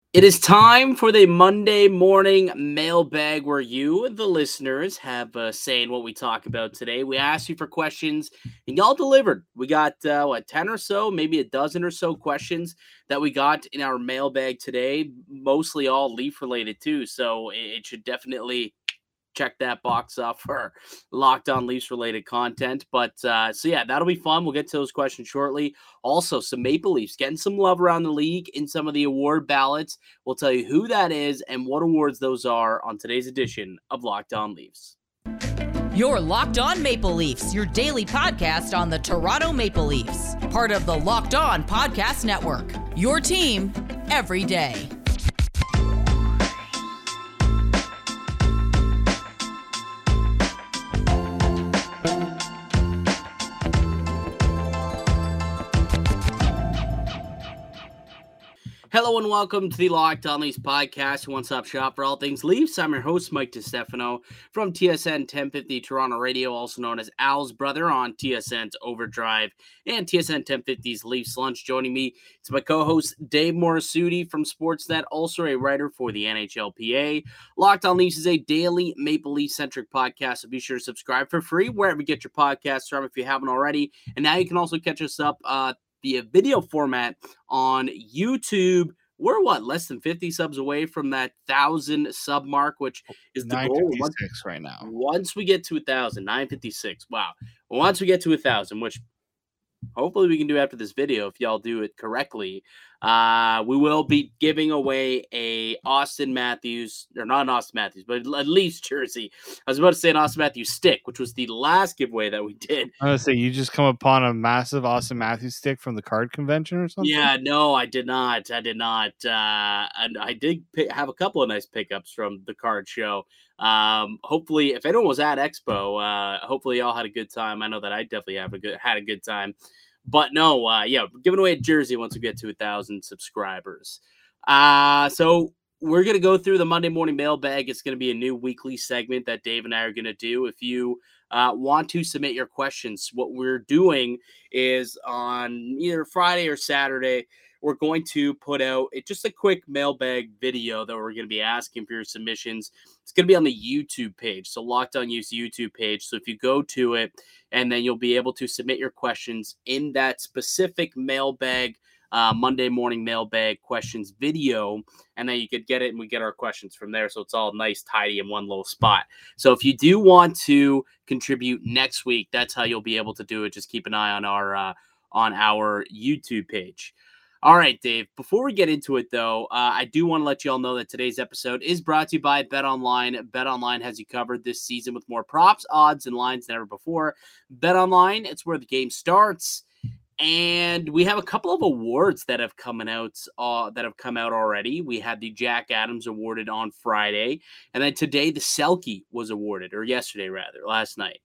It is time for the Monday morning mailbag where you, the listeners, have a say in what we talk about today. We asked you for questions and y'all delivered. We got, 10 or so, maybe a dozen or so questions that we got in our mailbag today, mostly all Leaf related too. So it should definitely check that box off for Locked On Leafs related content. So yeah, that'll be fun. We'll get to those questions shortly. Also, some Maple Leafs getting some love around the league in some of the award ballots. We'll tell you who that is and what awards those are on today's edition of Locked On Leafs. You're Locked On Maple Leafs, your daily podcast on the Toronto Maple Leafs, part of the Locked On Podcast Network. Your team every day. Hello and welcome to the Locked On Leafs podcast, one-stop shop for all things Leafs. I'm your host, Mike DiStefano from TSN 1050 Toronto Radio, also known as Al's brother on TSN's Overdrive and TSN 1050's Leafs Lunch. Joining me is my co-host, Dave Morisuti from Sportsnet, also a writer for the NHLPA. Locked On Leafs is a daily Maple Leaf-centric podcast, so be sure to subscribe for free wherever you get your podcasts from if you haven't already. And now you can also catch us up via video format on YouTube. We're less than 50 subs away from that 1,000 sub mark, which is the goal. 956 right now. Once we get to 1,000, 956. Wow. Once we get to 1,000, which hopefully we can do after this video if y'all do it correctly, we will be giving away a Austin Matthews, or not an Austin Matthews, but at least jersey. I was about to say an Austin Matthews stick, which was the last giveaway that we did. I was going to say, you just come upon a massive Austin Matthews stick from the card convention or something? Yeah, no, I did not. And I did have a couple of nice pickups from the card show. Hopefully, if anyone was at Expo, hopefully y'all had a good time. I know that I definitely had a good time. But no, giving away a jersey once we get to 1,000 subscribers. So we're going to go through the Monday morning mailbag. It's going to be a new weekly segment that Dave and I are going to do. If you want to submit your questions, what we're doing is on either Friday or Saturday, we're going to put out just a quick mailbag video that we're going to be asking for your submissions. It's going to be on the YouTube page, so Locked On Leafs YouTube page. So if you go to it, and then you'll be able to submit your questions in that specific mailbag, Monday morning mailbag questions video, and then you could get it, and we get our questions from there. So it's all nice, tidy in one little spot. So if you do want to contribute next week, that's how you'll be able to do it. Just keep an eye on our YouTube page. All right, Dave, before we get into it, though, I do want to let you all know that today's episode is brought to you by BetOnline. BetOnline has you covered this season with more props, odds, and lines than ever before. BetOnline, it's where the game starts. And we have a couple of awards that have come out already. We had the Jack Adams awarded on Friday, and then today the Selke was awarded, or yesterday rather, last night.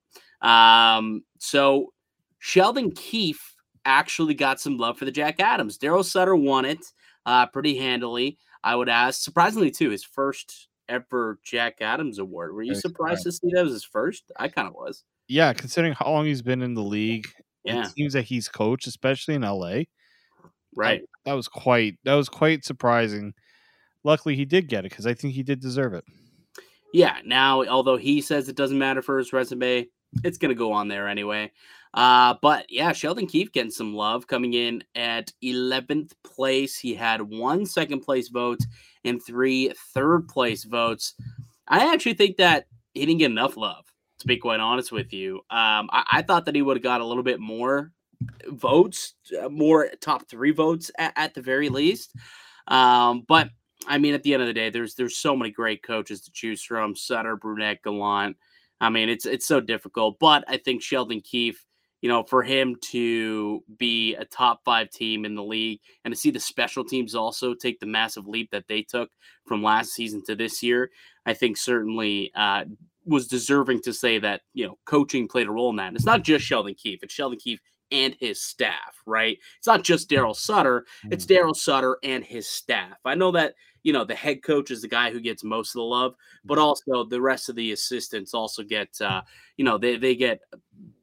So Sheldon Keefe actually got some love for the Jack Adams. Daryl Sutter won it pretty handily, I would ask. Surprisingly, too, his first ever Jack Adams award. Were you surprised to see that was his first? I kind of was. Yeah, considering how long he's been in the league, yeah. It seems that he's coached, especially in LA. Right. That was quite surprising. Luckily, he did get it because I think he did deserve it. Yeah. Now, although he says it doesn't matter for his resume, it's going to go on there anyway. But yeah, Sheldon Keefe getting some love, coming in at 11th place. He had 1 second place vote and 3 third place votes. I actually think that he didn't get enough love, to be quite honest with you. I thought that he would have got a little bit more votes, more top 3 votes at the very least. But I mean, at the end of the day, there's so many great coaches to choose from: Sutter, Brunette, Gallant. I mean, it's so difficult. But I think Sheldon Keefe, for him to be a top 5 team in the league and to see the special teams also take the massive leap that they took from last season to this year, I think certainly was deserving to say that, coaching played a role in that. And it's not just Sheldon Keefe. It's Sheldon Keefe and his staff, right? It's not just Daryl Sutter. It's Daryl Sutter and his staff. I know that, the head coach is the guy who gets most of the love, but also the rest of the assistants also get, they get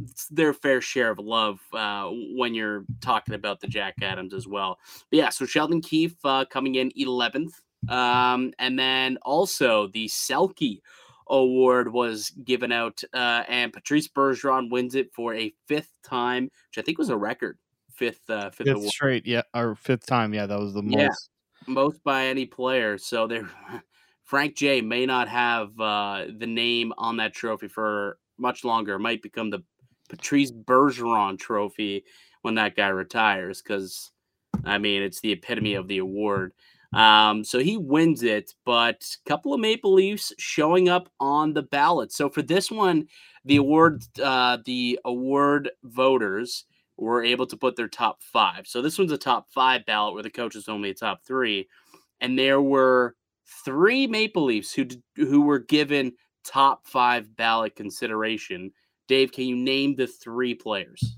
their fair share of love when you're talking about the Jack Adams as well. But yeah, so Sheldon Keefe coming in 11th. And then also the Selke Award was given out, and Patrice Bergeron wins it for a 5th time, which I think was a record. Fifth award. Straight, yeah, or 5th time, yeah, that was the most by any player. So there, Frank J may not have the name on that trophy for much longer. It might become the Patrice Bergeron Trophy when that guy retires, because I mean it's the epitome of the award. So he wins it, but a couple of Maple Leafs showing up on the ballot. So for this one, the award voters were able to put their top 5. So this one's a top 5 ballot where the coach is only a top 3. And there were 3 Maple Leafs who were given top 5 ballot consideration. Dave, can you name the 3 players?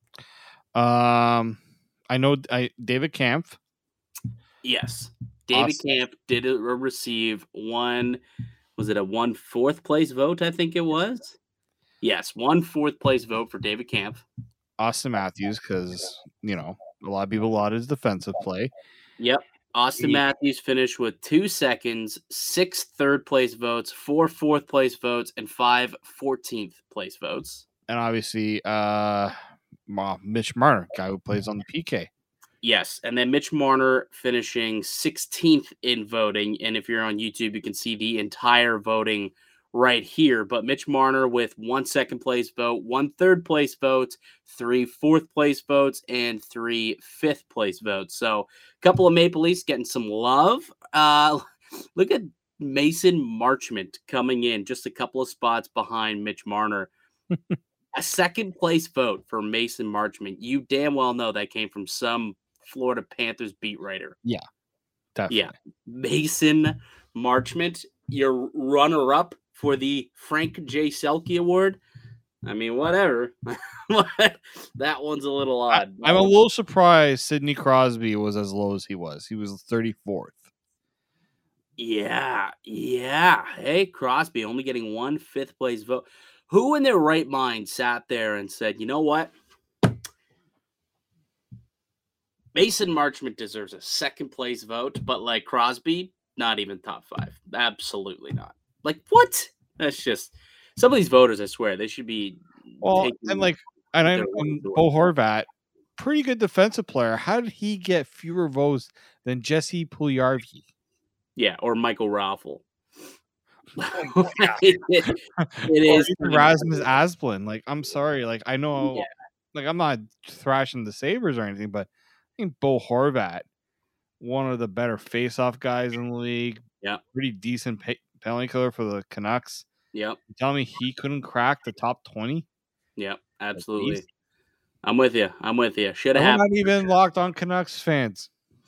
I know David Kampf. Yes. David Kampf did receive one 4th place vote, I think it was? Yes, 1 4th place vote for David Kampf. Austin Matthews, because, a lot of people laud his defensive play. Yep. Austin Matthews finished with 2 seconds, 6 3rd place votes, 4 4th place votes, and 5 14th place votes. And obviously, Mitch Marner, guy who plays on the PK. Yes, and then Mitch Marner finishing 16th in voting. And if you're on YouTube, you can see the entire voting right here. But Mitch Marner with 1 2nd place vote, 1 3rd place vote, 3 4th place votes, and 3 5th place votes. So a couple of Maple Leafs getting some love. Look at Mason Marchment coming in just a couple of spots behind Mitch Marner. A 2nd place vote for Mason Marchment. You damn well know that came from some Florida Panthers beat writer. Yeah, definitely. Yeah, Mason Marchment, your runner-up for the Frank J. Selke Award. I mean, whatever. That one's a little odd. I'm a little surprised Sidney Crosby was as low as he was. He was 34th. Yeah. Hey, Crosby only getting 1 5th place vote. Who in their right mind sat there and said, you know what? Mason Marchment deserves a 2nd place vote, but like Crosby, not even top 5. Absolutely not. Like, what? That's just some of these voters, I swear, they should be. Well, and Bo Horvat, pretty good defensive player. How did he get fewer votes than Jesse Puljujarvi? Yeah, or Michael Raffle. it is Rasmus Asplund. Like, I'm sorry. Like, I know. Yeah. Like, I'm not thrashing the Sabres or anything, but I think Bo Horvat, one of the better face-off guys in the league. Yeah, pretty decent penalty killer for the Canucks. Yep. You tell me he couldn't crack the top 20? Yep, absolutely. I'm with you. Should have. I'm not even locked on Canucks fans.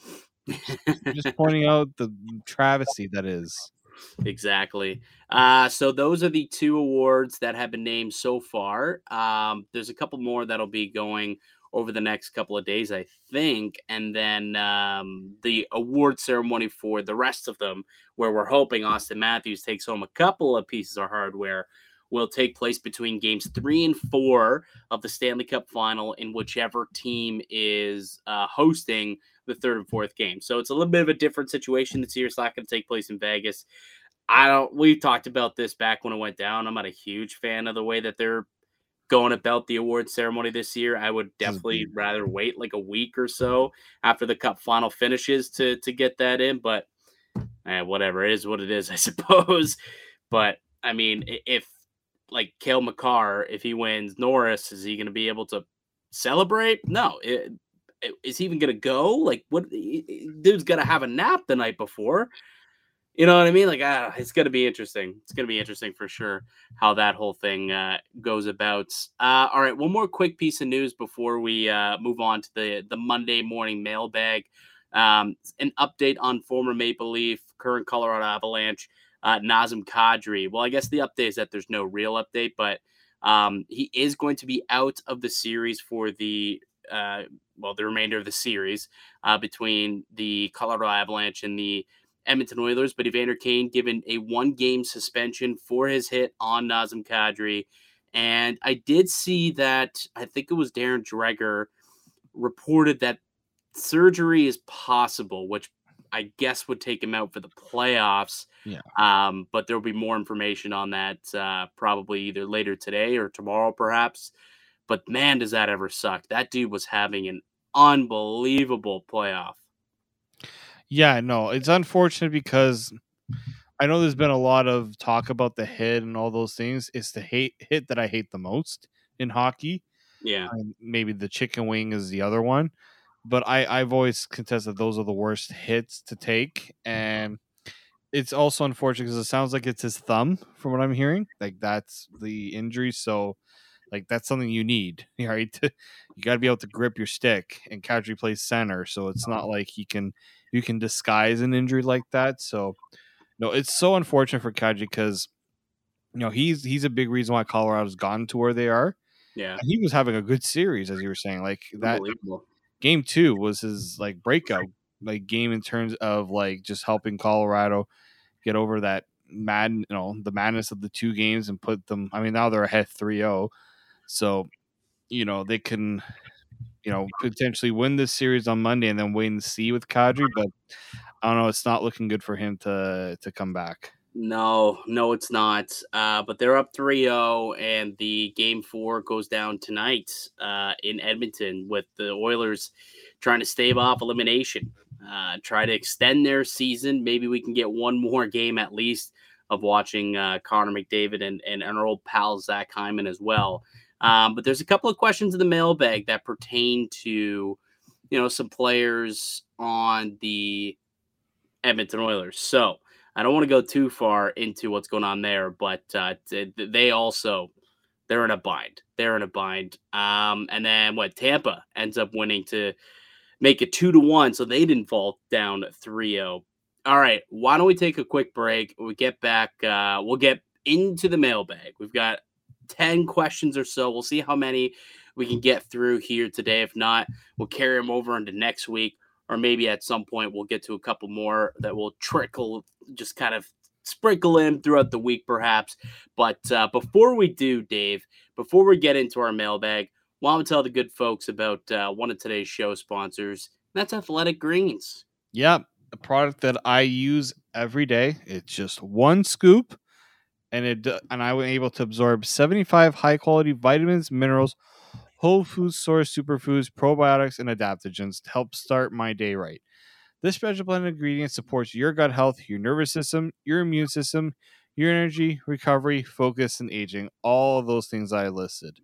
Just pointing out the travesty that is. Exactly. So those are the 2 awards that have been named so far. There's a couple more that'll be going over the next couple of days, I think. And then the award ceremony for the rest of them, where we're hoping Austin Matthews takes home a couple of pieces of hardware, will take place between games 3 and 4 of the Stanley Cup final in whichever team is hosting the 3rd and 4th game. So it's a little bit of a different situation this year. It's not going to take place in Vegas. We talked about this back when it went down. I'm not a huge fan of the way that they're going about the award ceremony this year. I would definitely rather wait like a week or so after the Cup final finishes to get that in. But whatever, it is what it is, I suppose. But I mean, if like Cale Makar, if he wins Norris, is he going to be able to celebrate? No. Is he even going to go? Like, what? Dude's got to have a nap the night before. You know what I mean? Like, it's going to be interesting. It's going to be interesting for sure how that whole thing goes about. All right, one more quick piece of news before we move on to the Monday morning mailbag. An update on former Maple Leaf, current Colorado Avalanche, Nazem Kadri. Well, I guess the update is that there's no real update, but he is going to be out of the series for the remainder of the series between the Colorado Avalanche and the Edmonton Oilers. But Evander Kane given a 1-game suspension for his hit on Nazem Kadri, And I did see that, I think it was Darren Dreger reported that surgery is possible, which I guess would take him out for the playoffs. Yeah. But there'll be more information on that probably either later today or tomorrow, perhaps. But man, does that ever suck. That dude was having an unbelievable playoff. Yeah, no, it's unfortunate because I know there's been a lot of talk about the hit and all those things. It's the hit that I hate the most in hockey. Yeah. Maybe the chicken wing is the other one. But I've always contested those are the worst hits to take. And it's also unfortunate because it sounds like it's his thumb from what I'm hearing. Like that's the injury. So like that's something you need, right? You got to be able to grip your stick, and Kadri plays center. So it's not like you can disguise an injury like that. So no, it's so unfortunate for Kadri because he's a big reason why Colorado's gotten to where they are. Yeah. And he was having a good series, as you were saying. Like that game 2 was his like breakout like game in terms of like just helping Colorado get over that the madness of the 2 games and put them. I mean, now they're ahead 3-0, so they can potentially win this series on Monday and then wait and see with Kadri. But I don't know, it's not looking good for him to come back. No, it's not. But they're up 3-0, and the game 4 goes down tonight in Edmonton with the Oilers trying to stave off elimination, try to extend their season. Maybe we can get one more game at least of watching Connor McDavid and our old pal Zach Hyman as well. But there's a couple of questions in the mailbag that pertain to, some players on the Edmonton Oilers. So I don't want to go too far into what's going on there, but they're in a bind. And then Tampa ends up winning to make it 2-1, so they didn't fall down 3-0. All right, why don't we take a quick break? We get back. We'll get into the mailbag. We've got 10 questions or so. We'll see how many we can get through here today. If not, we'll carry them over into next week. Or maybe at some point we'll get to a couple more that will just kind of sprinkle in throughout the week, perhaps. But before we do, Dave, before we get into our mailbag, why don't we tell the good folks about one of today's show sponsors? That's Athletic Greens. Yeah, a product that I use every day. It's just one scoop, and I was able to absorb 75 high-quality vitamins, minerals, whole food source superfoods, probiotics, and adaptogens to help start my day right. This special blend of ingredients supports your gut health, your nervous system, your immune system, your energy, recovery, focus, and aging. All of those things I listed.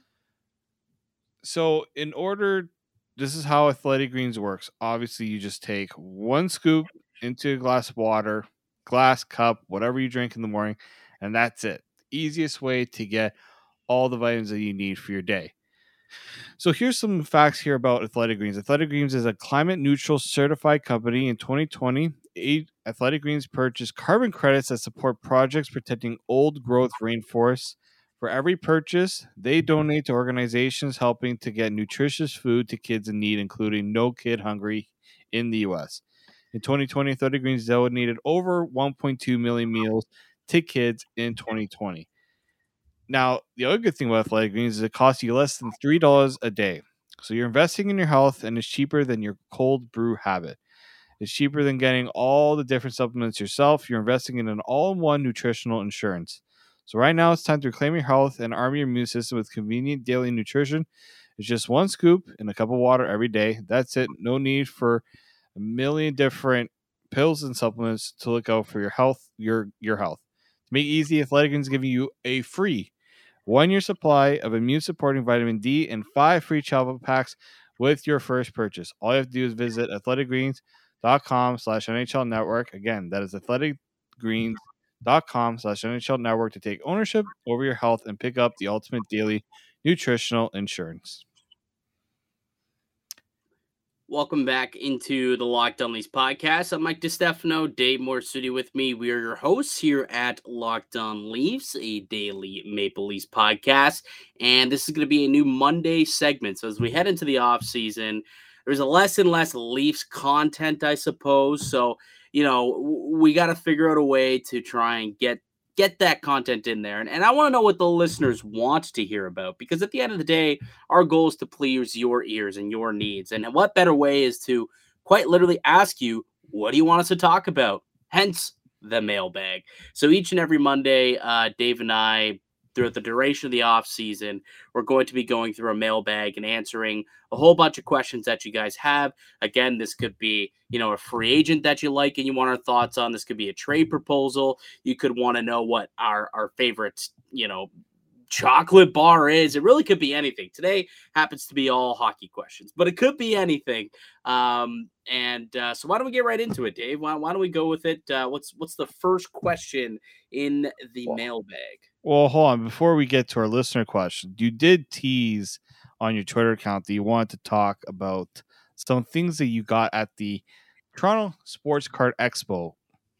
So this is how Athletic Greens works. Obviously, you just take one scoop into a glass of water, glass, cup, whatever you drink in the morning, and that's it. Easiest way to get all the vitamins that you need for your day. So here's some facts here about Athletic Greens. Athletic Greens is a climate neutral certified company. In 2020, Athletic Greens purchased carbon credits that support projects protecting old growth rainforests. For every purchase, they donate to organizations helping to get nutritious food to kids in need, including No Kid Hungry in the U.S. In 2020, Athletic Greens donated over 1.2 million meals to kids in 2020. Now, the other good thing about Athletic Greens is it costs you less than $3 a day. So you're investing in your health, and it's cheaper than your cold brew habit. It's cheaper than getting all the different supplements yourself. You're investing in an all-in-one nutritional insurance. So right now, it's time to reclaim your health and arm your immune system with convenient daily nutrition. It's just one scoop in a cup of water every day. That's it. No need for a million different pills and supplements to look out for your health. Your health. To make it easy, Athletic Greens is giving you a free 1-year supply of immune-supporting vitamin D and 5 free travel packs with your first purchase. All you have to do is visit athleticgreens.com/NHL Network. Again, that is athleticgreens.com/NHL Network to take ownership over your health and pick up the ultimate daily nutritional insurance. Welcome back into the Locked On Leafs podcast. I'm Mike DiStefano, Dave Morsuti with me. We are your hosts here at Locked On Leafs, a daily Maple Leafs podcast. And this is going to be a new Monday segment. So as we head into the offseason, there's a less and less Leafs content, I suppose. So, we got to figure out a way to try and get get that content in there. And I want to know what the listeners want to hear about, because at the end of the day, our goal is to please your ears and your needs. And what better way is to quite literally ask you, what do you want us to talk about? Hence the mailbag. So each and every Monday, Dave and I, throughout the duration of the off season, we're going to be going through a mailbag and answering a whole bunch of questions that you guys have. Again, this could be, a free agent that you like and you want our thoughts on. This could be a trade proposal. You could want to know what our favorite, chocolate bar is. It really could be anything. Today happens to be all hockey questions, but it could be anything. So why don't we get right into it, Dave? Why don't we go with it? What's the first question in the mailbag? Well, hold on. Before we get to our listener question, you did tease on your Twitter account that you wanted to talk about some things that you got at the Toronto Sports Card Expo.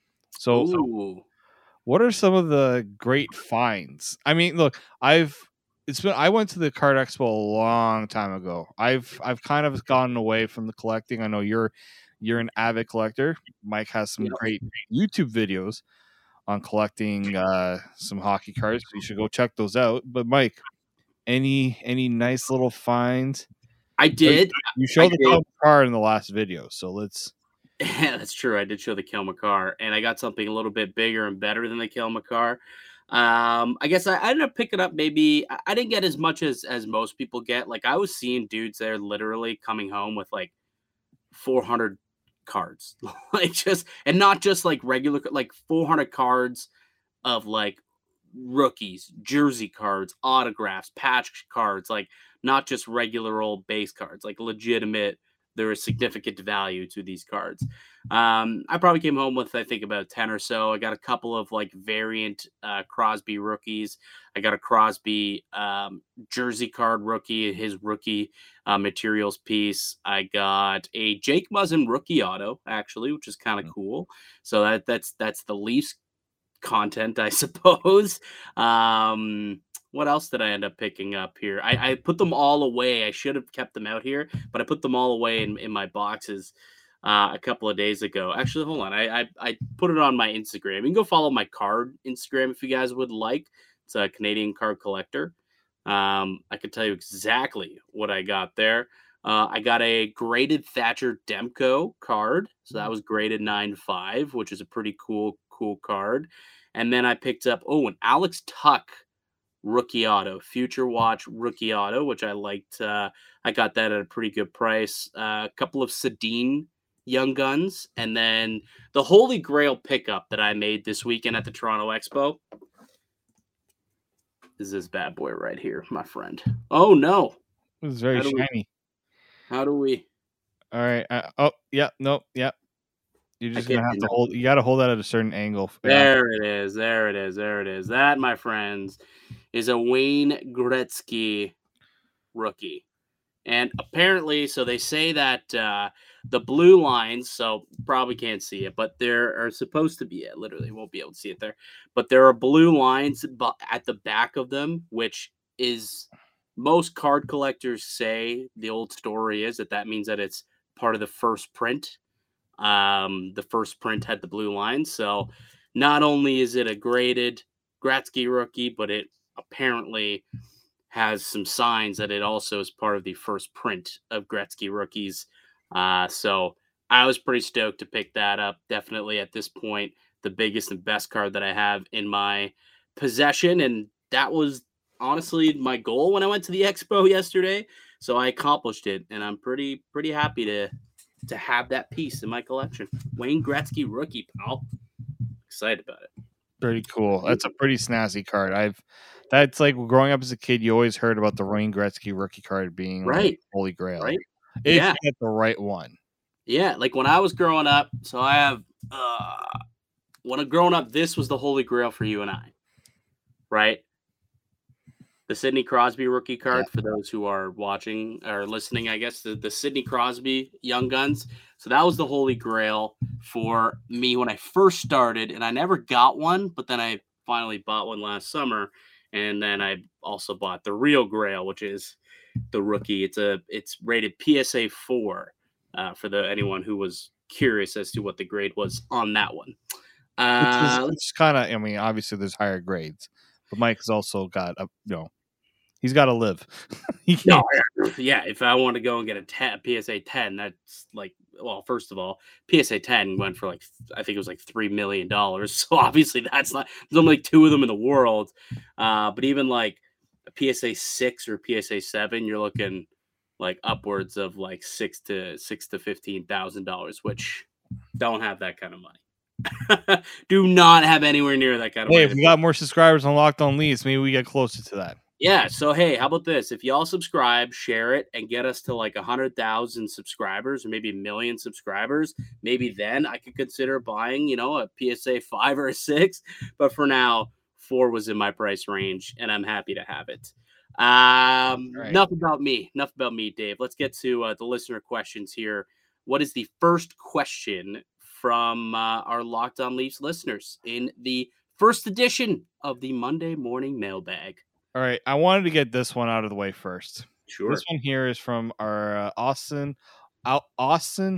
So what are some of the great finds? I mean, look, I went to the Card Expo a long time ago. I've kind of gotten away from the collecting. I know you're an avid collector. Mike has some great YouTube videos on collecting some hockey cards, so you should go check those out. But Mike, any nice little finds? I did. You showed the Cale Makar in the last video, so let's. Yeah, that's true. I did show the Cale Makar, and I got something a little bit bigger and better than the Cale Makar. I guess I ended up picking up maybe. I didn't get as much as most people get. Like, I was seeing dudes there literally coming home with like 400 cards, and not just like regular, like 400 cards of like rookies, jersey cards, autographs, patch cards, like not just regular old base cards, like legitimate. There is significant value to these cards. I probably came home with, I think, about 10 or so. I got a couple of like variant Crosby rookies. I got a Crosby jersey card rookie, his rookie materials piece. I got a Jake Muzzin rookie auto, actually, which is kind of cool. So that's the Leafs content, I suppose. What else did I end up picking up here? I put them all away. I should have kept them out here, but I put them all away in my boxes a couple of days ago. Actually, hold on. I put it on my Instagram. You can go follow my card Instagram if you guys would like. It's a Canadian Card Collector. I can tell you exactly what I got there. I got a graded Thatcher Demko card. So that was graded 9.5, which is a pretty cool card. And then I picked up, an Alex Tuch rookie auto, Future Watch rookie auto, which I liked. I got that at a pretty good price. A couple of Sedin Young Guns, and then the Holy Grail pickup that I made this weekend at the Toronto Expo is this bad boy right here, my friend. Oh no, it was very shiny. How do we? All right. You're just gonna have to hold. You got to hold that at a certain angle. There it is. That, my friends, is a Wayne Gretzky rookie. And apparently, so they say that the blue lines, so probably can't see it, but there are supposed to be, literally won't be able to see it there, but there are blue lines at the back of them, which is, most card collectors say, the old story is that means that it's part of the first print. The first print had the blue lines. So not only is it a graded Gretzky rookie, but it apparently has some signs that it also is part of the first print of Gretzky rookies. So I was pretty stoked to pick that up. Definitely at this point, the biggest and best card that I have in my possession. And that was honestly my goal when I went to the expo yesterday. So I accomplished it, and I'm pretty happy to have that piece in my collection. Wayne Gretzky rookie, pal. Excited about it. Pretty cool. That's a pretty snazzy card. That's like growing up as a kid, you always heard about the Wayne Gretzky rookie card being right, like Holy Grail. Right. If you get the right one. Yeah, like when I was growing up, so I have when I'm growing up, this was the Holy Grail for you and I. Right? The Sidney Crosby rookie card, for those who are watching or listening, I guess, the Sidney Crosby Young Guns. So that was the Holy Grail for me when I first started, and I never got one, but then I finally bought one last summer, and then I also bought the Real Grail, which is the rookie. It's rated PSA 4 for anyone who was curious as to what the grade was on that one. It's kind of. I mean, obviously there's higher grades, but Mike has also got a. He's got to live. No, yeah. If I want to go and get a PSA 10, that's like, well, first of all, PSA 10 went for like, I think it was like $3 million. So obviously that's not. There's only like 2 of them in the world. But even like a PSA 6 or PSA 7, you're looking like upwards of like $6,000 to $15,000, which don't have that kind of money. Do not have anywhere near that kind of money. Hey, if we got more subscribers on Locked On Leafs, maybe we get closer to that. Yeah, so hey, how about this? If y'all subscribe, share it, and get us to like 100,000 subscribers or maybe 1 million subscribers, maybe then I could consider buying, a PSA 5 or a 6. But for now, 4 was in my price range, and I'm happy to have it. Right. Enough about me, Dave. Let's get to the listener questions here. What is the first question from our Locked On Leafs listeners in the first edition of the Monday morning mailbag? All right, I wanted to get this one out of the way first. Sure. This one here is from our Austin. Sorry,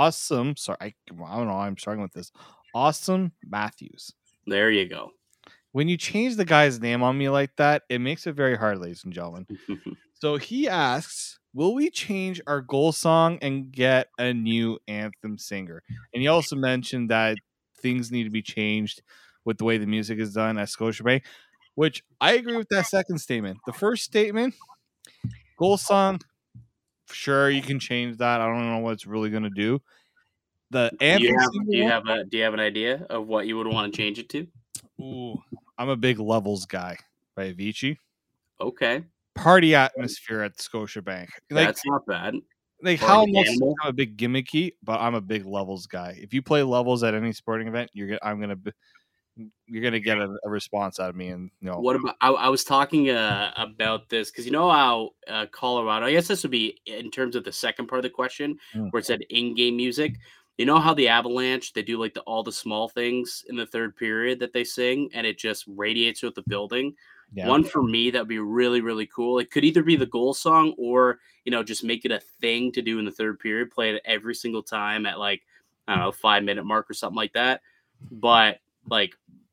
I don't know. I'm struggling with this. Austin Matthews. There you go. When you change the guy's name on me like that, it makes it very hard, ladies and gentlemen. So he asks, will we change our goal song and get a new anthem singer? And he also mentioned that things need to be changed with the way the music is done at Scotiabank, which I agree with that second statement. The first statement, goal song, sure, you can change that. I don't know what it's really going to do. The anthem do you have an idea of what you would want to change it to? Ooh, I'm a big Levels guy by Avicii. Okay. Party atmosphere at Scotiabank. That's not bad. Like how most I'm a big gimmicky, but I'm a big Levels guy. If you play Levels at any sporting event, you're gonna get a response out of me. And what about? I was talking about this because you know how Colorado. I guess this would be in terms of the second part of the question where it said in-game music. You know how the Avalanche, they do like all the small things in the third period that they sing, and it just radiates throughout the building. Yeah. One for me that would be really, really cool. It could either be the goal song or, just make it a thing to do in the third period, play it every single time at like, I don't know, 5-minute mark or something like that. But like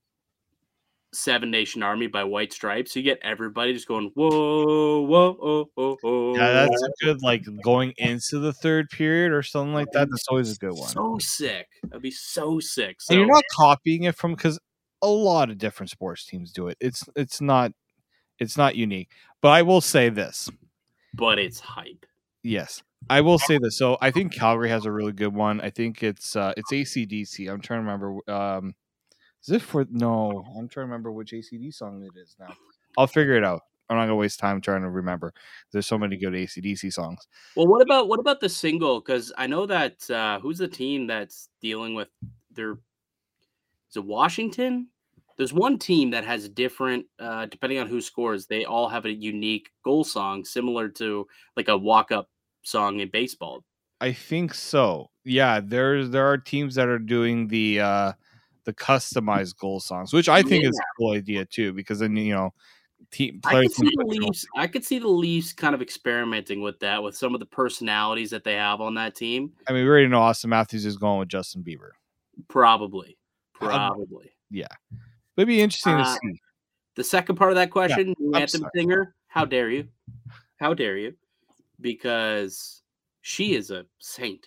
7 Nation Army by White Stripes, you get everybody just going, whoa, whoa, oh, oh, oh. Yeah, that's a good, like going into the third period or something like that. That's always a good one. So sick. That'd be so sick. So, and you're not copying it from, because a lot of different sports teams do it. It's not unique. But I will say this. But it's hype. Yes. I will say this. So I think Calgary has a really good one. I think it's AC/DC. I'm trying to remember. Is it for? No, I'm trying to remember which AC/DC song it is now. I'll figure it out. I'm not gonna waste time trying to remember. There's so many good AC/DC songs. Well, what about the single? Because I know that who's the team that's dealing with their? Is it Washington? There's one team that has different, depending on who scores. They all have a unique goal song, similar to like a walk-up song in baseball. I think so. Yeah, there are teams that are doing the customized goal songs, which I think is a cool idea too, because then team players. I could see the Leafs kind of experimenting with that with some of the personalities that they have on that team. I mean, we already know Austin Matthews is going with Justin Bieber. Probably. Yeah, it'd be interesting to see. The second part of that question, anthem singer. How dare you? How dare you? Because she is a saint.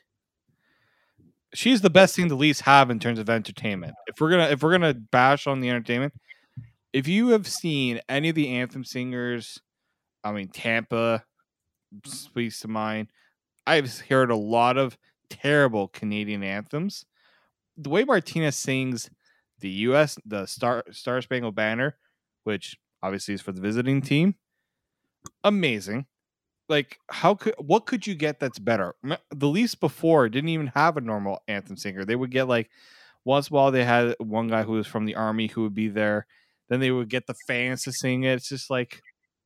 She's the best thing the Leafs have in terms of entertainment. If we're gonna bash on the entertainment, if you have seen any of the anthem singers, I mean Tampa speaks to mind. I've heard a lot of terrible Canadian anthems. The way Martinez sings the Star Spangled Banner, which obviously is for the visiting team, amazing. Like, what could you get that's better? The Leafs before didn't even have a normal anthem singer. They would get like once in a while they had one guy who was from the Army who would be there. Then they would get the fans to sing it. It's just like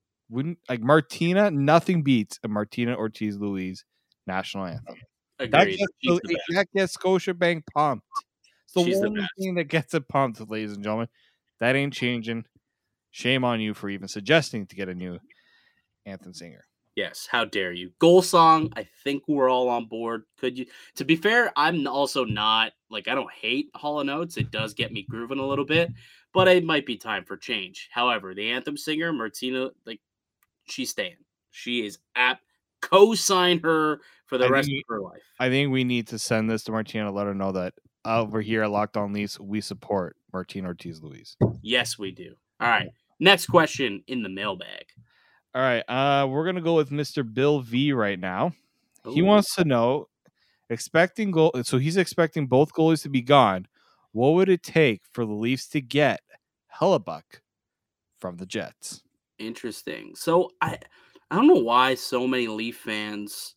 Martina. Nothing beats a Martina Ortiz Luis national anthem. Agreed. That gets Scotiabank pumped. It's the one thing that gets it pumped, ladies and gentlemen. That ain't changing. Shame on you for even suggesting to get a new anthem singer. Yes, how dare you? Goal song, I think we're all on board. Could you? To be fair, I'm also not like I don't hate Hall & Oates. It does get me grooving a little bit, but it might be time for change. However, the anthem singer Martina, like she's staying. She is apt. Co-sign her for the rest of her life. I think we need to send this to Martina, let her know that over here at Locked On Leafs, we support Martina Ortiz-Luis. Yes, we do. All right. Next question in the mailbag. All right. We're gonna go with Mr. Bill V right now. Ooh. He wants to know, expecting goal. So he's expecting both goalies to be gone. What would it take for the Leafs to get Hellebuyck from the Jets? Interesting. So I don't know why so many Leaf fans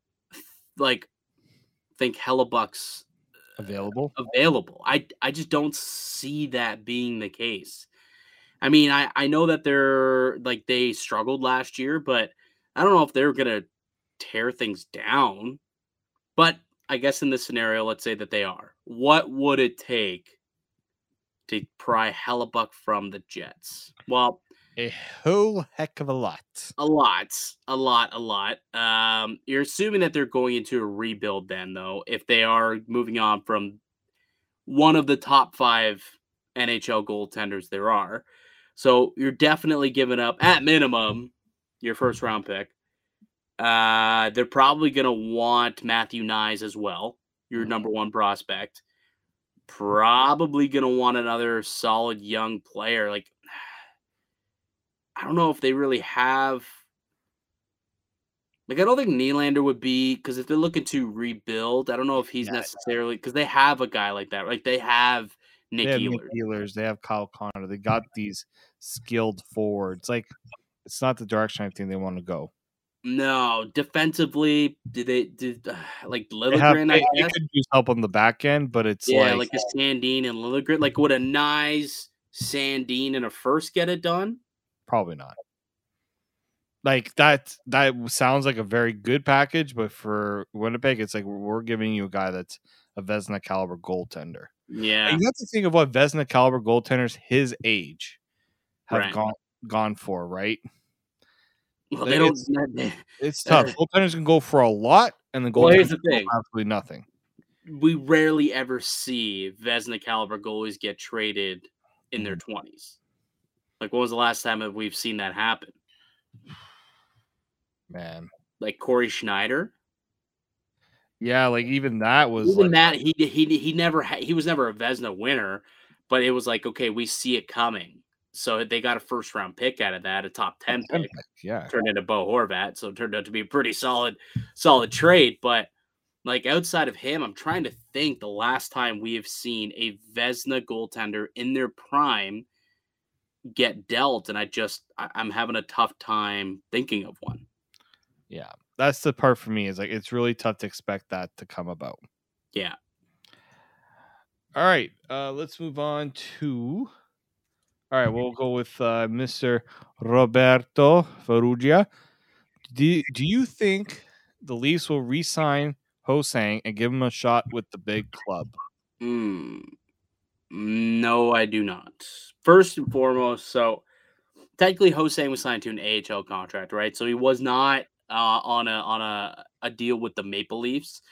think Hellebuyck's available. I just don't see that being the case. I mean, I know that they struggled last year, but I don't know if they're gonna tear things down. But I guess in this scenario, let's say that they are. What would it take to pry Hellebuyck from the Jets? Well, a whole heck of a lot. A lot. You're assuming that they're going into a rebuild then, though, if they are moving on from one of the top 5 NHL goaltenders there are. So you're definitely giving up, at minimum, your first round pick. They're probably going to want Matthew Knies as well, your number 1 prospect. Probably going to want another solid young player. Like, I don't know if they really have. Like, I don't think Nylander would be, because if they're looking to rebuild, I don't know if he's necessarily, because they have a guy like that. Like, they have Nick Ehlers. They have Kyle Connor. They got these skilled forwards. Like, it's not the direction I think they want to go. No, defensively, did Liljegren? I guess could use help on the back end, but it's like a Sandin and Liljegren. Like, would a nice Sandin and a first get it done? Probably not. Like that sounds like a very good package, but for Winnipeg, it's like we're giving you a guy that's a Vezina caliber goaltender. Yeah, and you have to think of what Vezina caliber goaltenders his age have gone for, right? Well, they don't. It's tough. Goaltenders can go for a lot, and the goaltenders can go for absolutely nothing. We rarely ever see Vezina caliber goalies get traded in their 20s. Like, when was the last time that we've seen that happen? Man, like Corey Schneider. Yeah, like even that was he was never a Vezina winner, but it was like, okay, we see it coming. So they got a first round pick out of that, a top 10 pick. Yeah, turned into Bo Horvat, so it turned out to be a pretty solid trade. But like outside of him, I'm trying to think the last time we have seen a Vezina goaltender in their prime get dealt, and I'm having a tough time thinking of one. Yeah, that's the part for me, is like it's really tough to expect that to come about. Yeah. All right, let's move on to. All right, we'll go with Mr. Roberto Ferrugia. Do you think the Leafs will re-sign Ho-Sang and give him a shot with the big club? No, I do not. First and foremost, so technically Ho-Sang was signed to an AHL contract, right? So he was not on a deal with the Maple Leafs.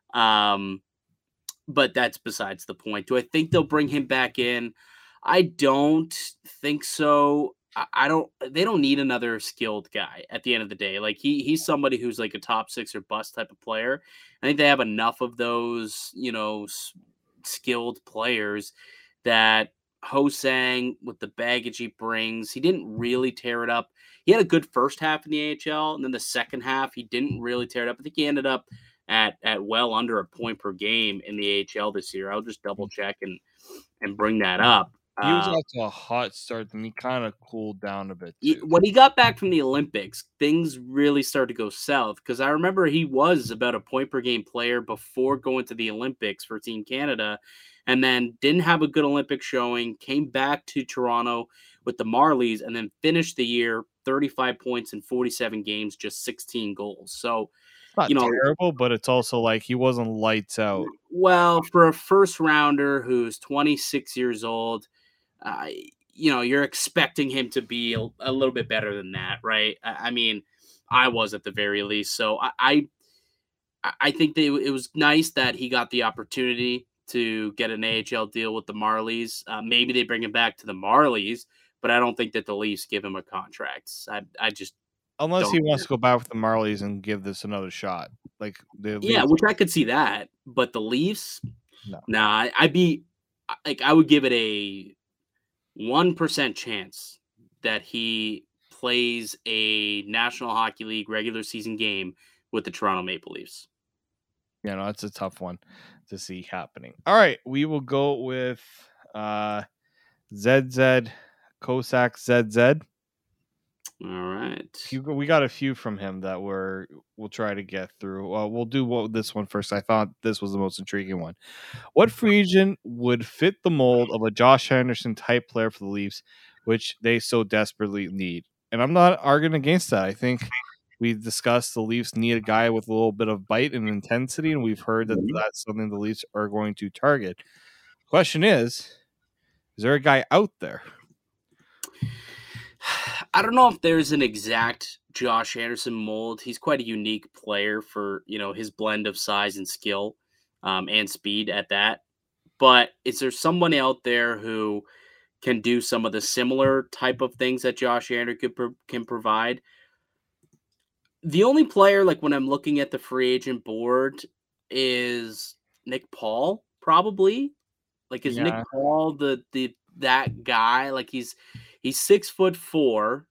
But that's besides the point. Do I think they'll bring him back in? I don't think so. They don't need another skilled guy at the end of the day. Like he's somebody who's like a top 6 or bust type of player. I think they have enough of those, skilled players that Ho-Sang, with the baggage he brings, he didn't really tear it up. He had a good first half in the AHL, and then the second half, he didn't really tear it up. I think he ended up at well under a point per game in the AHL this year. I'll just double check and bring that up. He was off to a hot start, and he kind of cooled down a bit. When he got back from the Olympics, things really started to go south, because I remember he was about a point per game player before going to the Olympics for Team Canada, and then didn't have a good Olympic showing, came back to Toronto with the Marlies, and then finished the year 35 points in 47 games, just 16 goals. So, not terrible, but it's also like he wasn't lights out. Well, for a first rounder who's 26 years old, you're expecting him to be a little bit better than that, right? I mean, I was at the very least. So I think that it was nice that he got the opportunity to get an AHL deal with the Marlies. Maybe they bring him back to the Marlies, but I don't think that the Leafs give him a contract. I just unless don't he wants to go back with the Marlies and give this another shot. Like the Leafs. which I could see that, but the Leafs, No. nah, I would give it a 1% chance that he plays a National Hockey League regular season game with the Toronto Maple Leafs. Yeah, no, that's a tough one to see happening. All right, we will go with ZZ Kosak ZZ. All right. We got a few from him that we'll try to get through. We'll do this one first. I thought this was the most intriguing one. What free agent would fit the mold of a Josh Anderson type player for the Leafs, which they so desperately need? And I'm not arguing against that. I think we discussed the Leafs need a guy with a little bit of bite and intensity, and we've heard that that's something the Leafs are going to target. Question is there a guy out there? I don't know if there's an exact Josh Anderson mold. He's quite a unique player for, his blend of size and skill and speed at that. But is there someone out there who can do some of the similar type of things that Josh Anderson can provide? The only player, like when I'm looking at the free agent board, is Nick Paul, probably. Like, is Nick Paul that guy? Like, he's 6'4", or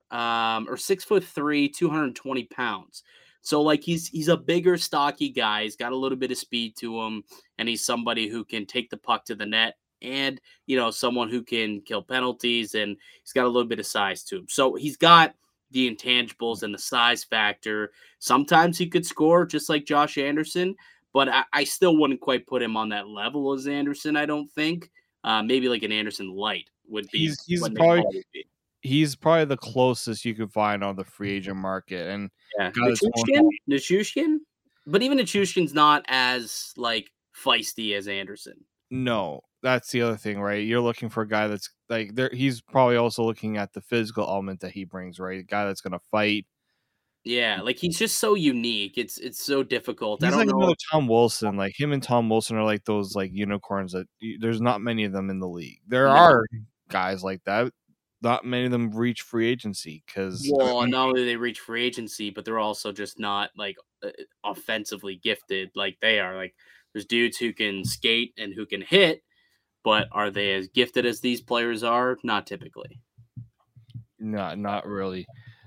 6'3", 220 pounds. So like he's a bigger, stocky guy. He's got a little bit of speed to him, and he's somebody who can take the puck to the net, and someone who can kill penalties, and he's got a little bit of size to him. So he's got the intangibles and the size factor. Sometimes he could score just like Josh Anderson, but I still wouldn't quite put him on that level as Anderson, I don't think. Maybe like an Anderson light would be. He's probably the closest you could find on the free agent market. And Nichushkin? But even Nichushkin's not as like feisty as Anderson. No, that's the other thing, right? You're looking for a guy that's like there. He's probably also looking at the physical element that he brings, right? A guy that's going to fight. Yeah, like he's just so unique. It's so difficult. He's I don't like know. Tom Wilson. Like him and Tom Wilson are like those like unicorns that there's not many of them in the league. There are guys like that. Not many of them reach free agency because not only do they reach free agency, but they're also just not like offensively gifted like they are. Like there's dudes who can skate and who can hit, but are they as gifted as these players are? Not typically. Not really.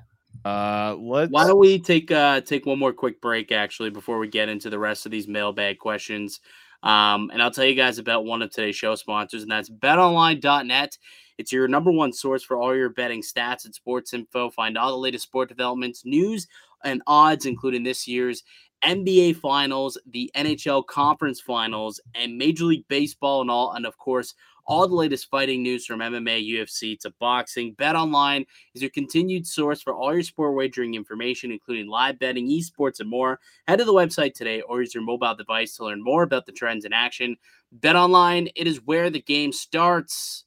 Why don't we take one more quick break actually before we get into the rest of these mailbag questions. And I'll tell you guys about one of today's show sponsors, and that's betonline.net. It's your number one source for all your betting stats and sports info. Find all the latest sport developments, news, and odds, including this year's NBA Finals, the NHL Conference Finals, and Major League Baseball and of course, all the latest fighting news from MMA, UFC to boxing. BetOnline is your continued source for all your sport wagering information, including live betting, esports, and more. Head to the website today or use your mobile device to learn more about the trends in action. BetOnline, it is where the game starts.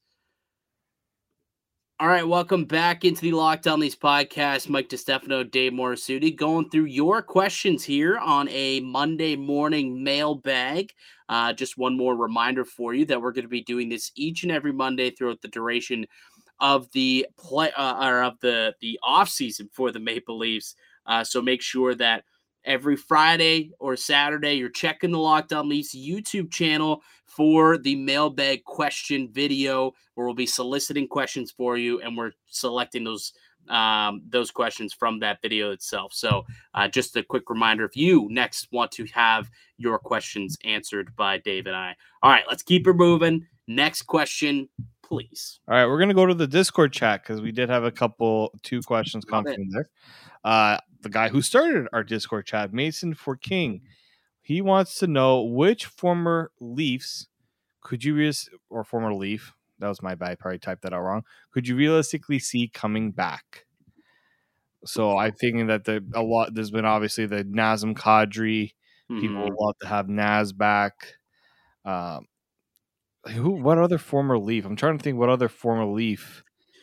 All right, welcome back into the Locked On Leafs podcast. Mike DiStefano, Dave Morisuti, going through your questions here on a Monday morning mailbag. Just one more reminder for you that we're going to be doing this each and every Monday throughout the duration of the the off season for the Maple Leafs. So make sure that every Friday or Saturday you're checking the Locked On Leafs YouTube channel for the mailbag question video, where we'll be soliciting questions for you, and we're selecting those questions from that video itself. So just a quick reminder, if you next want to have your questions answered by Dave and I. All right, let's keep it moving. Next question, please. All right, we're going to go to the Discord chat because we did have two questions come from there. The guy who started our Discord chat, Mason for King, he wants to know which former Leafs former Leaf, that was my bad, I probably typed that out wrong, could you realistically see coming back? So I'm thinking that there's been obviously the Nazem Kadri. People would love to have Naz back. What other former Leaf? I'm trying to think what other former Leaf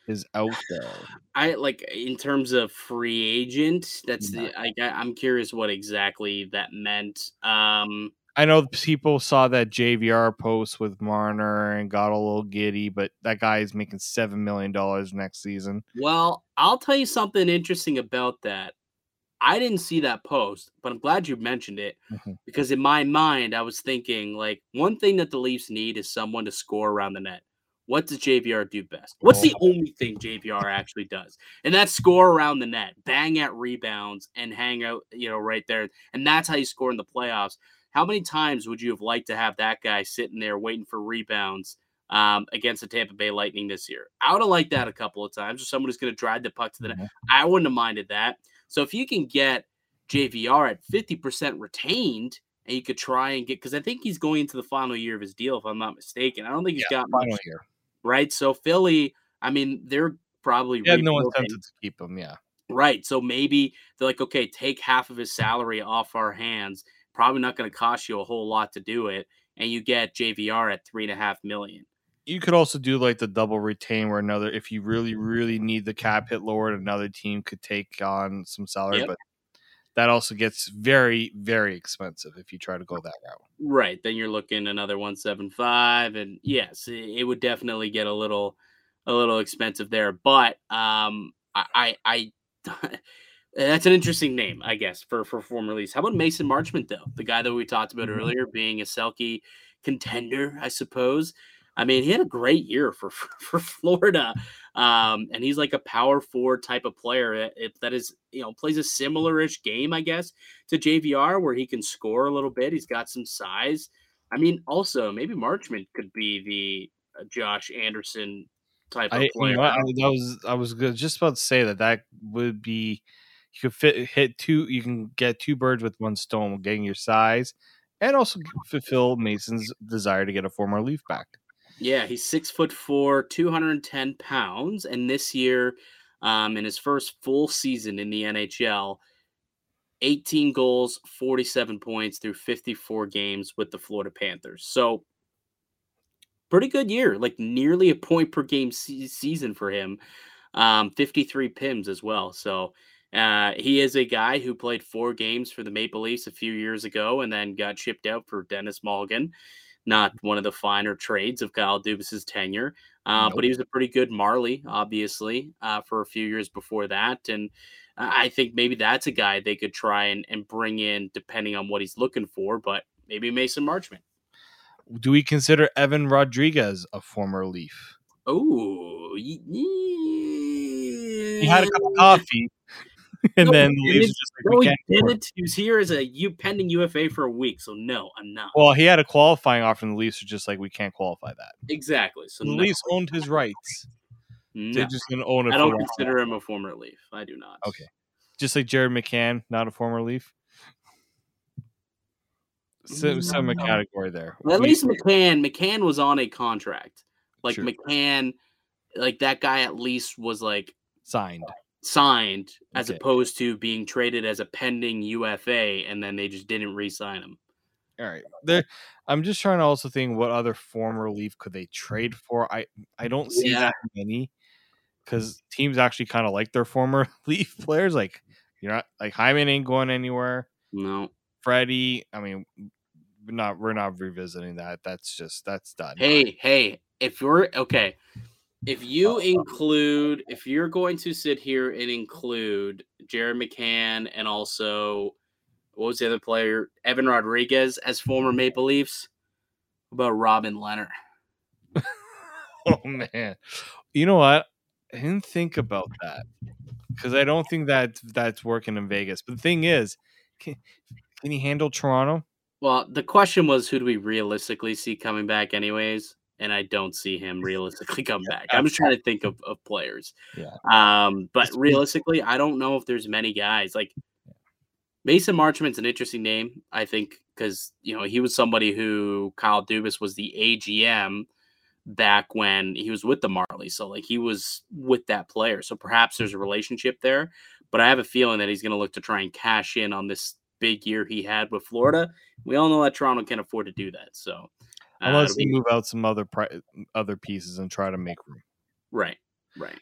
is out there. I like in terms of free agent. That's Yeah. I'm curious what exactly that meant. I know people saw that JVR post with Marner and got a little giddy, but that guy is making $7 million next season. Well, I'll tell you something interesting about that. I didn't see that post, but I'm glad you mentioned it because in my mind, I was thinking like one thing that the Leafs need is someone to score around the net. What does JVR do best? What's the only thing JVR actually does? And that's score around the net, bang at rebounds, and hang out, right there. And that's how you score in the playoffs. How many times would you have liked to have that guy sitting there waiting for rebounds against the Tampa Bay Lightning this year? I would have liked that a couple of times. Or someone who's going to drive the puck to the net. I wouldn't have minded that. So if you can get JVR at 50% retained, and you could try and get, because I think he's going into the final year of his deal, if I'm not mistaken. I don't think he's got much. Year. Right. So Philly, I mean, they're probably no incentive to keep him. Yeah. Right. So maybe they're like, okay, take half of his salary off our hands. Probably not going to cost you a whole lot to do it. And you get JVR at $3.5 million. You could also do like the double retain where if you really, really need the cap hit lowered, another team could take on some salary, but that also gets very, very expensive if you try to go that route. Right. Then you're looking another 175, and yes, it would definitely get a little expensive there. But I that's an interesting name, I guess, for former Leafs. How about Mason Marchment, though? The guy that we talked about earlier, being a Selke contender, I suppose. I mean, he had a great year for Florida, and he's like a power forward type of player that is, plays a similar-ish game, I guess, to JVR, where he can score a little bit. He's got some size. I mean, also, maybe Marchment could be the Josh Anderson type of player. I was just about to say that would be, you could hit two. You can get two birds with one stone, getting your size, and also fulfill Mason's desire to get a former Leaf back. Yeah, he's 6'4", 210 pounds, and this year, in his first full season in the NHL, 18 goals, 47 points through 54 games with the Florida Panthers. So, pretty good year, like nearly a point per game season for him. 53 PIMs as well. So, he is a guy who played 4 games for the Maple Leafs a few years ago and then got shipped out for Dennis Mulligan. Not one of the finer trades of Kyle Dubas's tenure, but he was a pretty good Marley, obviously, for a few years before that. And I think maybe that's a guy they could try and bring in, depending on what he's looking for, but maybe Mason Marchment. Do we consider Evan Rodriguez a former Leaf? Oh, he had a cup of coffee. And then the Leafs just he didn't. He was here as a pending UFA for a week, so no, I'm not. Well, he had a qualifying offer, and the Leafs are just like, we can't qualify that. Exactly. So the Leafs owned his rights. No. They're just going to own it. I don't consider him a former Leaf. I do not. Okay. Just like Jared McCann, not a former Leaf. Similar category there. Well, at least McCann was on a contract. Like True. McCann, like that guy at least was like signed as opposed to being traded as a pending UFA, and then they just didn't re-sign him. All right. I'm just trying to also think what other former Leaf could they trade for. I don't see that many, because teams actually kind of like their former Leaf players. Like, you're not like Hyman ain't going anywhere. No. Freddie, I mean, we're not revisiting that. That's done. Hey, if you're okay. If you're going to sit here and include Jared McCann and also, what was the other player? Evan Rodriguez as former Maple Leafs? What about Robin Leonard? Oh, man. You know what? I didn't think about that, because I don't think that's working in Vegas. But the thing is, can he handle Toronto? Well, the question was, who do we realistically see coming back anyways? And I don't see him realistically come back. I'm just trying to think of players. Yeah. But realistically, I don't know if there's many guys. Like Mason Marchment's an interesting name, I think, because he was somebody who Kyle Dubas was the AGM back when he was with the Marlies. So like he was with that player. So perhaps there's a relationship there. But I have a feeling that he's going to look to try and cash in on this big year he had with Florida. We all know that Toronto can't afford to do that. So unless they move out some other pieces and try to make room. Right.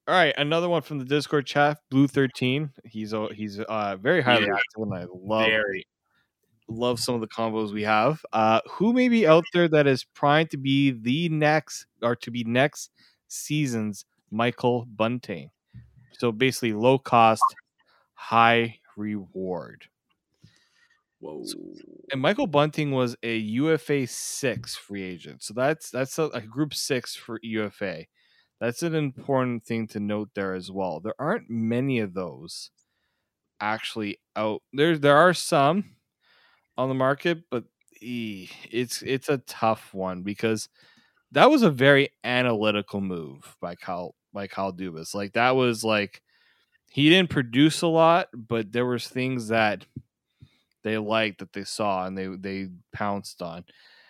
All right, another one from the Discord chat, Blue13. He's very highly active, and I love some of the combos we have. Who may be out there that is primed to be next season's Michael Bunting? So basically, low cost, high reward. Whoa! And Michael Bunting was a UFA 6 free agent, so that's a group 6 for UFA. That's an important thing to note there as well. There aren't many of those actually out there. There are some on the market, but it's a tough one because that was a very analytical move by Kyle Dubas. Like that was like he didn't produce a lot, but there was things that they liked that they saw and they pounced on.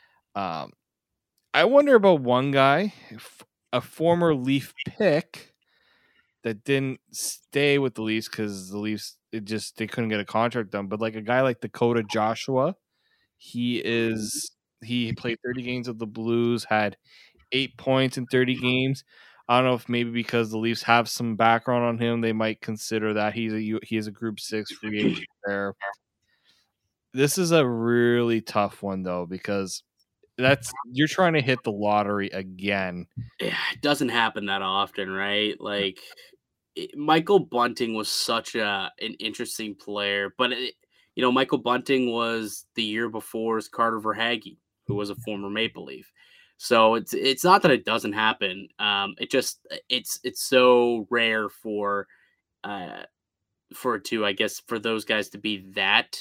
I wonder about one guy, a former Leaf pick that didn't stay with the Leafs because the Leafs they couldn't get a contract done. But like a guy like Dakota Joshua, he played 30 games with the Blues, had 8 points in 30 games. I don't know if maybe because the Leafs have some background on him, they might consider that he is a Group 6 free agent there. This is a really tough one though because you're trying to hit the lottery again. Yeah, it doesn't happen that often, right? Like Michael Bunting was such an interesting player, but Michael Bunting was the year before's Carter Verhaeghe, who was a former Maple Leaf. So it's not that it doesn't happen. It's so rare for those guys to be that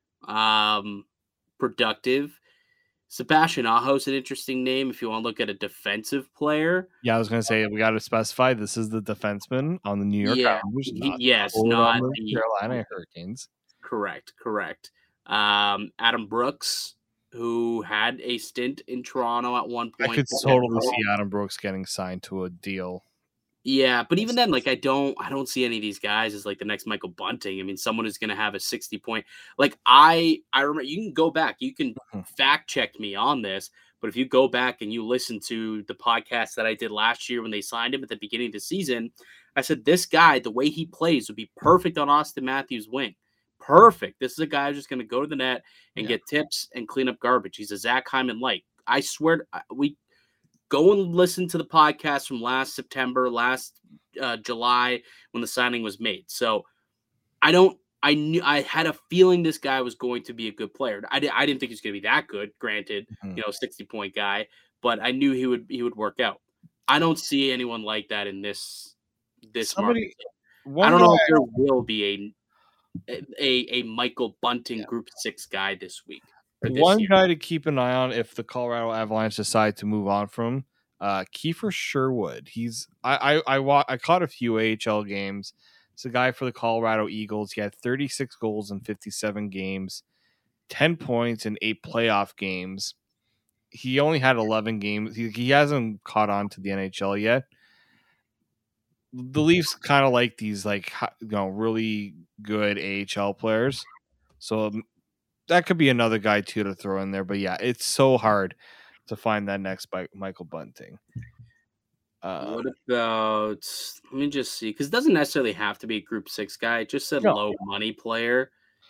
productive. Sebastian Aho is an interesting name if you want to look at a defensive player. Yeah, I was going to say we got to specify this is the defenseman on the New York Islanders, not the Carolina Hurricanes. Correct. Adam Brooks, who had a stint in Toronto at one point. I could totally see Adam Brooks getting signed to a deal. Yeah, but even then, like I don't see any of these guys as like the next Michael Bunting. I mean, someone who's going to have a 60-point. Like I remember, you can go back, you can fact check me on this, but if you go back and you listen to the podcast that I did last year when they signed him at the beginning of the season, I said this guy, the way he plays, would be perfect on Austin Matthews' wing. Perfect. This is a guy who's just going to go to the net and get tips and clean up garbage. He's a Zach Hyman like. I swear, we. Go and listen to the podcast from last September, last July when the signing was made. So I had a feeling this guy was going to be a good player. I didn't think he was going to be that good. Granted, 60-point guy, but I knew he would work out. I don't see anyone like that in this market. I don't know if there will be a Michael Bunting Group 6 guy this week. One guy to keep an eye on if the Colorado Avalanche decide to move on from Kiefer Sherwood. I caught a few AHL games. It's a guy for the Colorado Eagles. He had 36 goals in 57 games, 10 points in 8 playoff games. He only had 11 games. He hasn't caught on to the NHL yet. The Leafs kind of like these really good AHL players. So that could be another guy too to throw in there, but yeah, it's so hard to find that next Michael Bunting. What about? Let me just see, because it doesn't necessarily have to be a Group 6 guy. It just said low money player.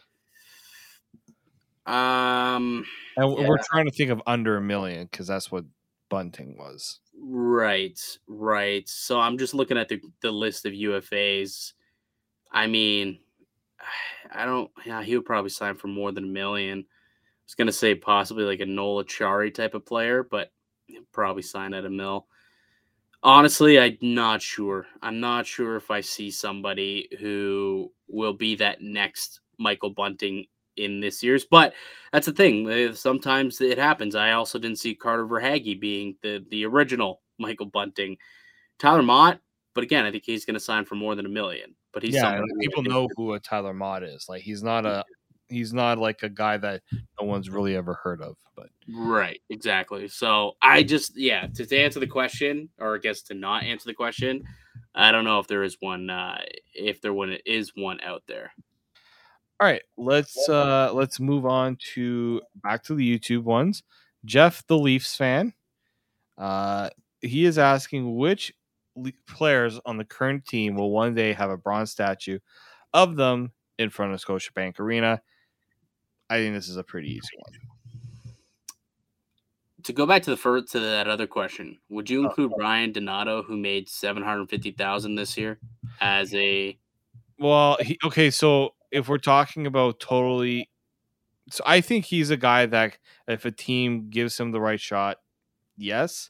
And we're trying to think of under $1 million because that's what Bunting was. Right. So I'm just looking at the list of UFAs. I mean, he would probably sign for more than $1 million. I was gonna say possibly like a Noel Acciari type of player, but he'll probably sign at $1 million. Honestly, I'm not sure. I'm not sure if I see somebody who will be that next Michael Bunting in this year's. But that's the thing. Sometimes it happens. I also didn't see Carter Verhaeghe being the original Michael Bunting. Tyler Mott, but again, I think he's going to sign for more than $1 million. But he's people know who a Tyler Mott is. Like he's not like a guy that no one's really ever heard of. But right, exactly. So I just to answer the question, or I guess to not answer the question, I don't know if there is one. If there is one out there. All right, let's move on back to the YouTube ones. Jeff, the Leafs fan, he is asking which players on the current team will one day have a bronze statue of them in front of Scotiabank Arena. I think this is a pretty easy one. To go back to that other question, would you include Ryan Donato, who made $750,000 this year, as a? Well, so if we're talking about totally, so I think he's a guy that if a team gives him the right shot, yes.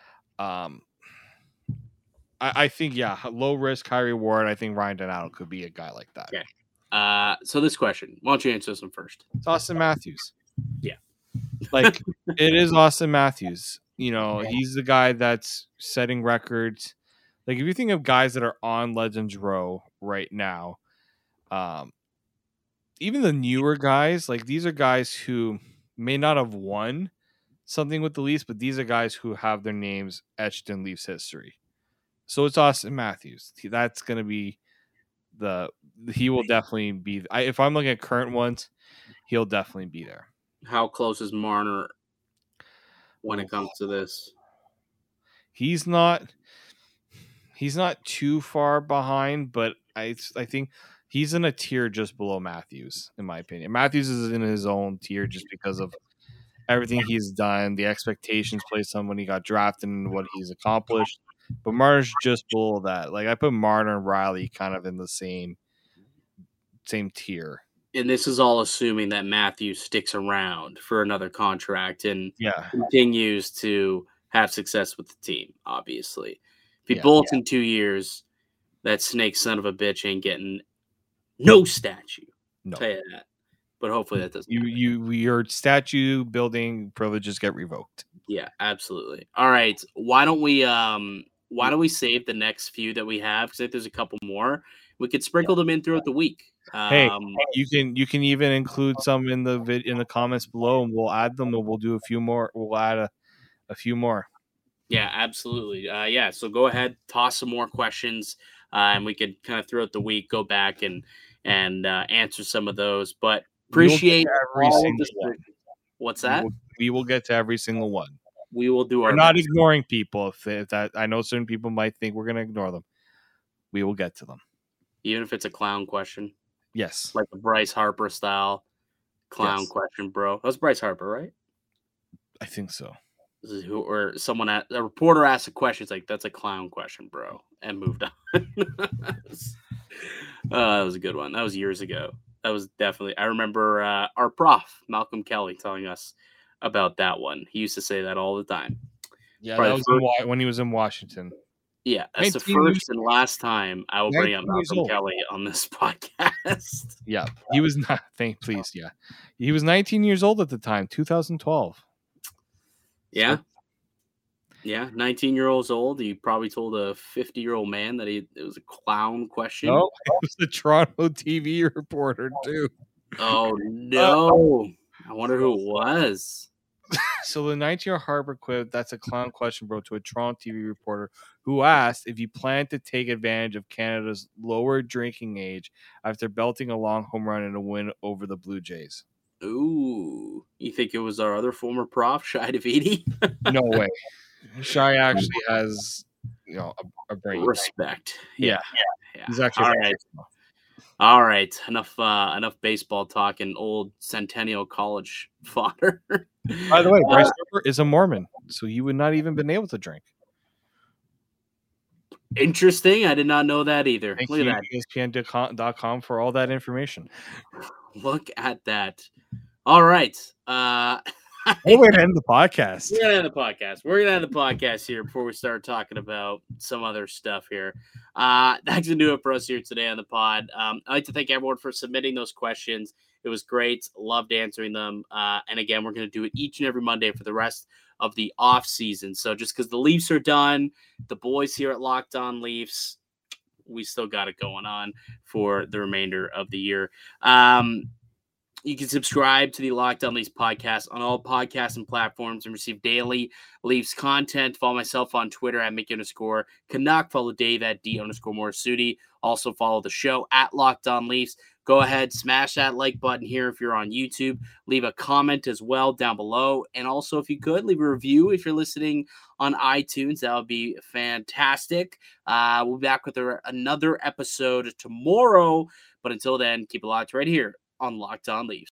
I think low risk, high reward. I think Ryan Donato could be a guy like that. Okay. So this question, why don't you answer this one first? It's Austin Matthews. Yeah. Like it is Austin Matthews. He's the guy that's setting records. Like if you think of guys that are on Legends Row right now, even the newer guys, like these are guys who may not have won something with the Leafs, but these are guys who have their names etched in Leafs history. So it's Austin Matthews. That's going to be he will definitely be. If I'm looking at current ones, he'll definitely be there. How close is Marner when it comes to this? He's not too far behind, but I think he's in a tier just below Matthews, in my opinion. Matthews is in his own tier just because of everything he's done, the expectations placed on when he got drafted and what he's accomplished. But Marner's just below that. Like I put Marner and Riley kind of in the same tier. And this is all assuming that Matthews sticks around for another contract and continues to have success with the team, obviously. If he bolts in 2 years, that snake son of a bitch ain't getting no statue. No. I'll tell you that. But hopefully that doesn't happen. Your statue building privileges get revoked. Yeah, absolutely. All right. Why don't we save the next few that we have? Because I think there's a couple more. We could sprinkle them in throughout the week. Hey, you can even include some in the comments below, and we'll add them, and we'll do a few more. We'll add a few more. Yeah, absolutely. So go ahead, toss some more questions, and we could kind of throughout the week go back and answer some of those. But appreciate every single one. What's that? We will get to every single one. We will do our. We're not ignoring people. If that, I know certain people might think we're going to ignore them. We will get to them, even if it's a clown question. Yes, like a Bryce Harper style clown question, bro. That was Bryce Harper, right? I think so. Or a reporter asked a question. It's like, that's a clown question, bro, and moved on. That was a good one. That was years ago. That was definitely. I remember our prof Malcolm Kelly telling us about that one. He used to say that all the time. Yeah, that was when he was in Washington. Yeah, that's the first and last time I will bring up Malcolm Kelly on this podcast. Yeah, he was not. Please, yeah, he was 19 years old at the time, 2012. Yeah, 19-year-olds old. He probably told a 50-year-old man that it was a clown question. No, it was the Toronto TV reporter too. Oh no! I wonder who it was. So the 19-year Harper quip, that's a clown question, bro, to a Toronto TV reporter who asked if you plan to take advantage of Canada's lower drinking age after belting a long home run in a win over the Blue Jays. Ooh, you think it was our other former prof, Shai Davidi? No way. Shai actually has, a brain. Respect. Yeah. He's actually all right. All right, enough baseball talk and old Centennial College fodder. By the way, Bryce Harper is a Mormon, so you would not even been able to drink. Interesting. I did not know that either. Thank Look you, at that. ESPN.com for all that information. Look at that. All right. We're going to end the podcast. We're going to end the podcast here before we start talking about some other stuff here. That's going to do it for us here today on the pod. I'd like to thank everyone for submitting those questions. It was great. Loved answering them. And again, we're going to do it each and every Monday for the rest of the off season. So just because the Leafs are done, the boys here at Locked On Leafs, we still got it going on for the remainder of the year. You can subscribe to the Locked On Leafs podcast on all podcasting platforms and receive daily Leafs content. Follow myself on Twitter at Mickey_Canuck. Follow Dave at D_Morisuti. Also follow the show at Locked On Leafs. Go ahead, smash that like button here if you're on YouTube. Leave a comment as well down below. And also, if you could, leave a review if you're listening on iTunes. That would be fantastic. We'll be back with another episode tomorrow. But until then, keep it locked right here on Locked On Leafs.